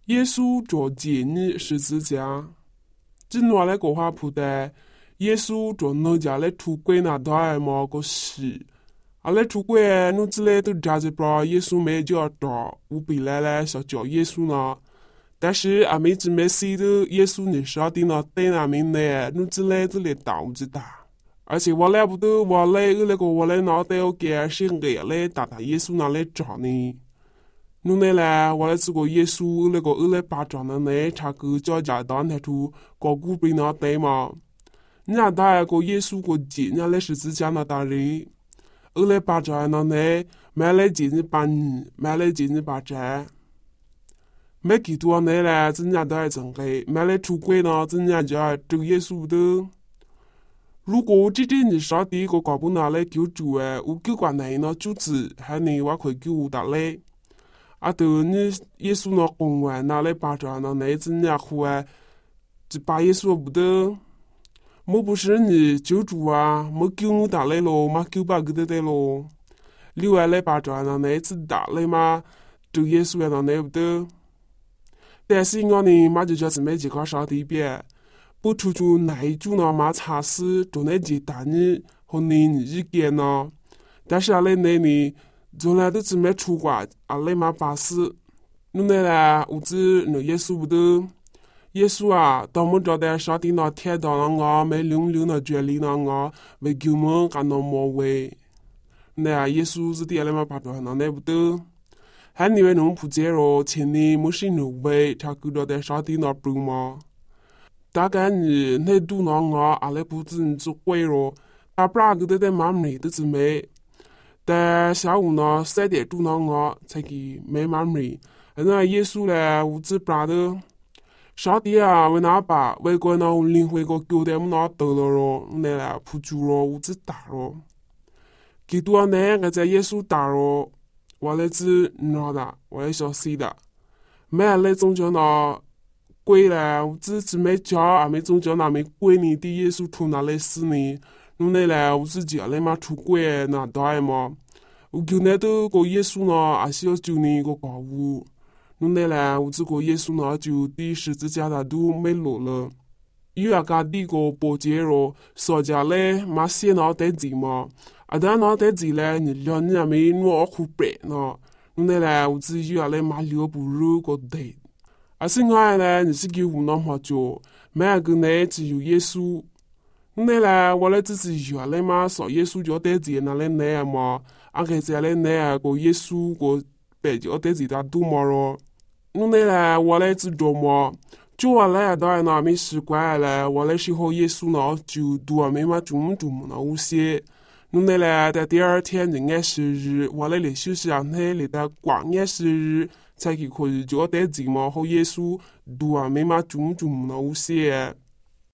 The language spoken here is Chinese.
耶稣做戒你十字架，正话咧个话铺的，耶稣做奴家咧出轨那代么个事，啊咧出轨奴子咧都扎着不耶稣没叫到，无比来咧想叫耶稣呢。但是阿妹只没死的耶稣你说的呢，对那面呢，奴子咧都来导致打。而且我来不得，我来那个我来脑袋我给是个来打耶稣那来找呢。侬那嘞，我来这个耶稣那个来巴掌的呢，查个叫家当他出高古不那对嘛？人家打个耶稣个节，人家来十字架那打人，来巴掌那呢，买来节日把你，买来节日把这，买几多呢嘞？人家都还真给，买来出轨呢，人家叫这个耶稣的。如果这你上帝个搞不拿来救助我救管内呢，就是还你我可以救我打嘞。啊，都你耶稣那公完拿来巴掌那那子人户就把耶稣不得，莫不是你救助啊，莫救我打来咯，嘛救把个得咯。另外来巴掌那那子打来嘛，就耶稣那那不得。但是我呢，嘛就叫是没几个上帝边，不出就哪一组呢嘛查死，就那几打你和你意见呢，但是啊那呢。从来都只没出过，啊，来嘛巴士，侬那嘞，我只那耶稣不得，耶稣啊，当我找到上帝那天堂了我，没领那权利了我，为救我干那么为，那耶稣是点来嘛巴着那那不得，还你为侬不接咯，请你莫是奴为，他够找到上帝那不吗？大概你那度那我，啊来不知你做会咯，大不然个得在妈咪都只没。但下午呢，3点钟呢，我才给买妈咪。那耶稣呢，我只不的，上帝啊，为哪把为个呢，我领回个狗的我哪得了咯，那来扑住了，我只打了。几多呢？我在耶稣打了，我来只拿的，我来小死的。没来宗教呢，鬼了，我只没教，啊没宗教那没鬼呢，的耶稣出哪来死呢？侬那来，我是叫来嘛出轨那大嘛，我叫那都个耶稣呢，还是要救你个搞物。侬那来，我这个耶稣呢，就第十字架的都没落了。有啊家第个波节咯，所家嘞嘛写那得字嘛，啊但那得字嘞，你两年没我苦白呢。侬那来，我只有啊嘞嘛留不入个得，而是我嘞，你是给我那么久，每个呢只有耶稣。那来我来只是原来嘛，说耶稣就得字那来那嘛，啊个在来那个耶稣个白就得字他多嘛咯。那来我来只做嘛，就我来到那没习惯了，我来时候耶稣呢就多没嘛种那有些。那来在第二天的安息日，我来休息啊，那来到光安息日才可以就得字嘛，和耶稣多没嘛种那有些。